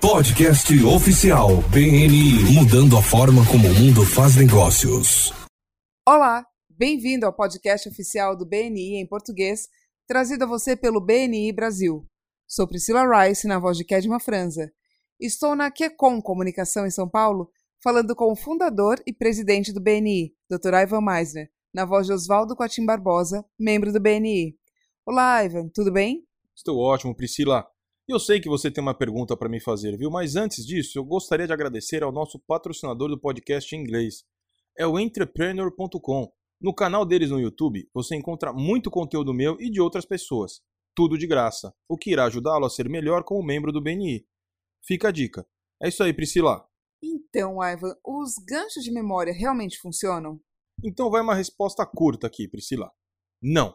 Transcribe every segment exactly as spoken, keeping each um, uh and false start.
Podcast oficial B N I, mudando a forma como o mundo faz negócios. Olá, bem-vindo ao podcast oficial do B N I em português, trazido a você pelo B N I Brasil. Sou Priscila Rice, na voz de Kedma Franza. Estou na Quecom Comunicação em São Paulo, falando com o fundador e presidente do B N I, doutor Ivan Meisner, na voz de Oswaldo Coatim Barbosa, membro do B N I. Olá, Ivan, tudo bem? Estou ótimo, Priscila. Eu sei que você tem uma pergunta para me fazer, viu? Mas antes disso, eu gostaria de agradecer ao nosso patrocinador do podcast em inglês. É o entrepreneur ponto com. No canal deles no YouTube, você encontra muito conteúdo meu e de outras pessoas. Tudo de graça, o que irá ajudá-lo a ser melhor como membro do B N I. Fica a dica. É isso aí, Priscila. Então, Ivan, os ganchos de memória realmente funcionam? Então vai uma resposta curta aqui, Priscila. Não.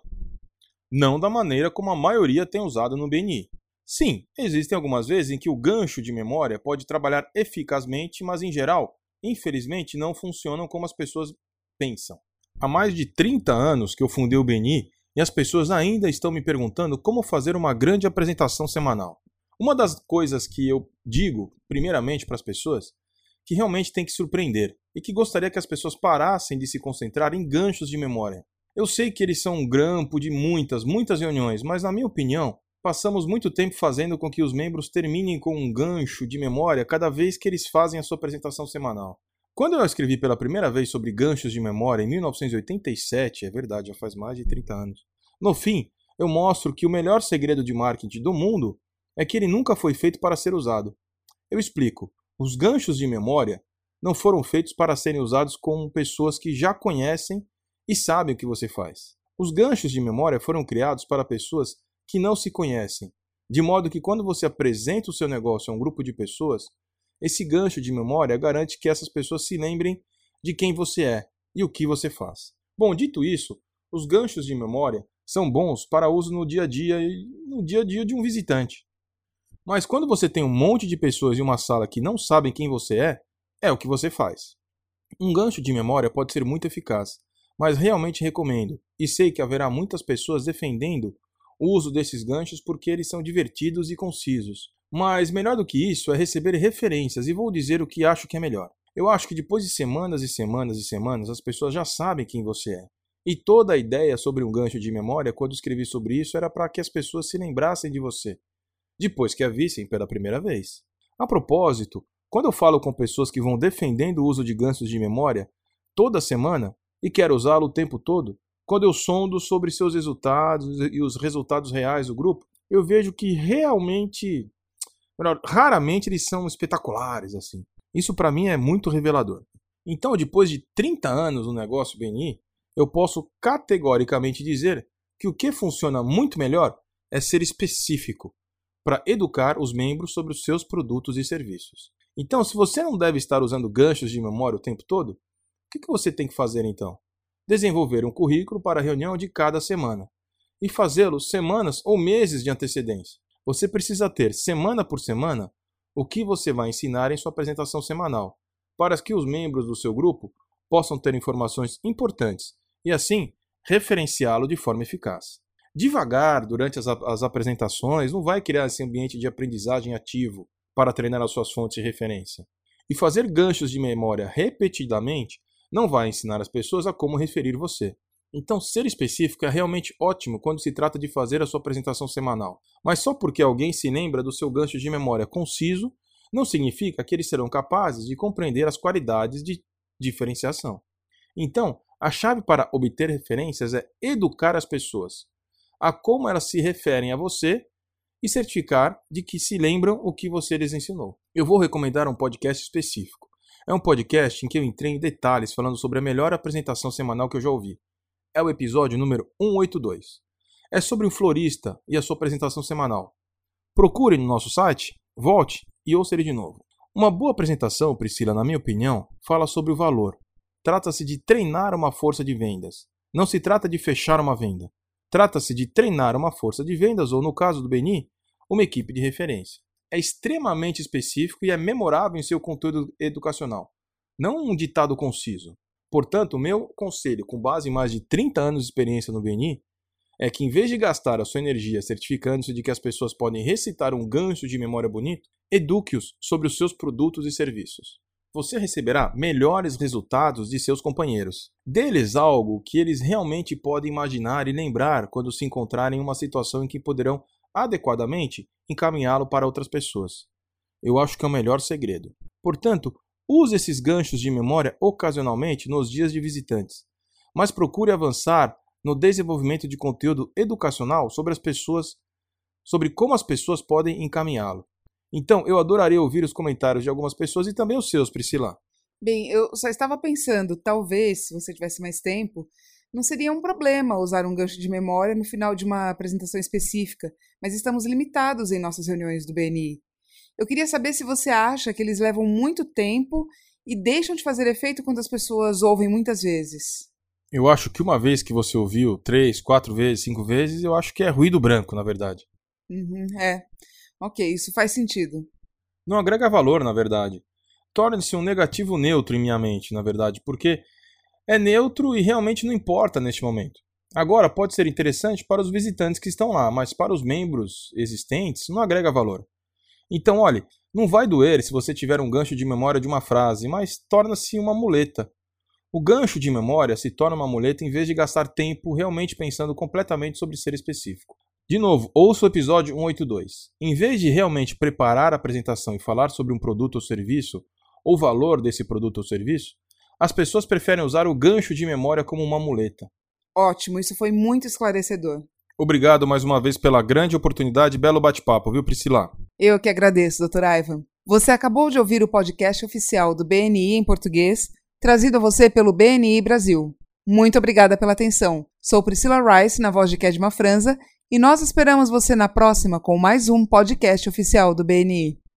Não da maneira como a maioria tem usado no B N I. Sim, existem algumas vezes em que o gancho de memória pode trabalhar eficazmente, mas em geral, infelizmente, não funcionam como as pessoas pensam. Há mais de trinta anos que eu fundei o B N I e as pessoas ainda estão me perguntando como fazer uma grande apresentação semanal. Uma das coisas que eu digo, primeiramente para as pessoas, que realmente tem que surpreender e que gostaria que as pessoas parassem de se concentrar em ganchos de memória. Eu sei que eles são um grampo de muitas, muitas reuniões, mas na minha opinião, passamos muito tempo fazendo com que os membros terminem com um gancho de memória cada vez que eles fazem a sua apresentação semanal. Quando eu escrevi pela primeira vez sobre ganchos de memória em mil novecentos e oitenta e sete, é verdade, já faz mais de trinta anos, no fim, eu mostro que o melhor segredo de marketing do mundo é que ele nunca foi feito para ser usado. Eu explico, os ganchos de memória não foram feitos para serem usados com pessoas que já conhecem e sabem o que você faz. Os ganchos de memória foram criados para pessoas que não se conhecem, de modo que quando você apresenta o seu negócio a um grupo de pessoas, esse gancho de memória garante que essas pessoas se lembrem de quem você é e o que você faz. Bom, dito isso, os ganchos de memória são bons para uso no dia a dia e no dia a dia de um visitante. Mas quando você tem um monte de pessoas em uma sala que não sabem quem você é, é o que você faz. Um gancho de memória pode ser muito eficaz, mas realmente recomendo, e sei que haverá muitas pessoas defendendo o uso desses ganchos porque eles são divertidos e concisos. Mas melhor do que isso é receber referências, e vou dizer o que acho que é melhor. Eu acho que depois de semanas e semanas e semanas, as pessoas já sabem quem você é. E toda a ideia sobre um gancho de memória, quando escrevi sobre isso, era para que as pessoas se lembrassem de você, depois que a vissem pela primeira vez. A propósito, quando eu falo com pessoas que vão defendendo o uso de ganchos de memória toda semana e quero usá-lo o tempo todo, quando eu sondo sobre seus resultados e os resultados reais do grupo, eu vejo que realmente, melhor, raramente eles são espetaculares assim. Isso para mim é muito revelador. Então, depois de trinta anos no negócio B N I, eu posso categoricamente dizer que o que funciona muito melhor é ser específico, para educar os membros sobre os seus produtos e serviços. Então, se você não deve estar usando ganchos de memória o tempo todo, o que que você tem que fazer então? Desenvolver um currículo para a reunião de cada semana e fazê-lo semanas ou meses de antecedência. Você precisa ter, semana por semana, o que você vai ensinar em sua apresentação semanal, para que os membros do seu grupo possam ter informações importantes e, assim, referenciá-lo de forma eficaz. Devagar, durante as, as apresentações, não vai criar esse ambiente de aprendizagem ativo para treinar as suas fontes de referência. E fazer ganchos de memória repetidamente não vai ensinar as pessoas a como referir você. Então, ser específico é realmente ótimo quando se trata de fazer a sua apresentação semanal. Mas só porque alguém se lembra do seu gancho de memória conciso, não significa que eles serão capazes de compreender as qualidades de diferenciação. Então, a chave para obter referências é educar as pessoas a como elas se referem a você e certificar de que se lembram o que você lhes ensinou. Eu vou recomendar um podcast específico. É um podcast em que eu entrei em detalhes falando sobre a melhor apresentação semanal que eu já ouvi. É o episódio número cento e oitenta e dois. É sobre um florista e a sua apresentação semanal. Procure no nosso site, volte e ouça ele de novo. Uma boa apresentação, Priscila, na minha opinião, fala sobre o valor. Trata-se de treinar uma força de vendas. Não se trata de fechar uma venda. Trata-se de treinar uma força de vendas ou, no caso do B N I, uma equipe de referência. É extremamente específico e é memorável em seu conteúdo educacional, não um ditado conciso. Portanto, o meu conselho, com base em mais de trinta anos de experiência no B N I, é que, em vez de gastar a sua energia certificando-se de que as pessoas podem recitar um gancho de memória bonito, eduque-os sobre os seus produtos e serviços. Você receberá melhores resultados de seus companheiros. Dê-lhes algo que eles realmente podem imaginar e lembrar quando se encontrarem em uma situação em que poderão adequadamente encaminhá-lo para outras pessoas. Eu acho que é o melhor segredo. Portanto, use esses ganchos de memória ocasionalmente nos dias de visitantes, mas procure avançar no desenvolvimento de conteúdo educacional sobre as pessoas, sobre como as pessoas podem encaminhá-lo. Então, eu adoraria ouvir os comentários de algumas pessoas e também os seus, Priscila. Bem, eu só estava pensando, talvez, se você tivesse mais tempo, não seria um problema usar um gancho de memória no final de uma apresentação específica, mas estamos limitados em nossas reuniões do B N I. Eu queria saber se você acha que eles levam muito tempo e deixam de fazer efeito quando as pessoas ouvem muitas vezes. Eu acho que uma vez que você ouviu três, quatro vezes, cinco vezes, eu acho que é ruído branco, na verdade. Uhum, é. Ok, isso faz sentido. Não agrega valor, na verdade. Torna-se um negativo neutro em minha mente, na verdade, porque é neutro e realmente não importa neste momento. Agora, pode ser interessante para os visitantes que estão lá, mas para os membros existentes não agrega valor. Então, olhe, não vai doer se você tiver um gancho de memória de uma frase, mas torna-se uma muleta. O gancho de memória se torna uma muleta em vez de gastar tempo realmente pensando completamente sobre ser específico. De novo, ouça o episódio cento e oitenta e dois. Em vez de realmente preparar a apresentação e falar sobre um produto ou serviço, ou o valor desse produto ou serviço, as pessoas preferem usar o gancho de memória como uma muleta. Ótimo, isso foi muito esclarecedor. Obrigado mais uma vez pela grande oportunidade e belo bate-papo, viu, Priscila? Eu que agradeço, doutor Ivan. Você acabou de ouvir o podcast oficial do B N I em português, trazido a você pelo B N I Brasil. Muito obrigada pela atenção. Sou Priscila Rice, na voz de Kedma Franza, e nós esperamos você na próxima com mais um podcast oficial do B N I.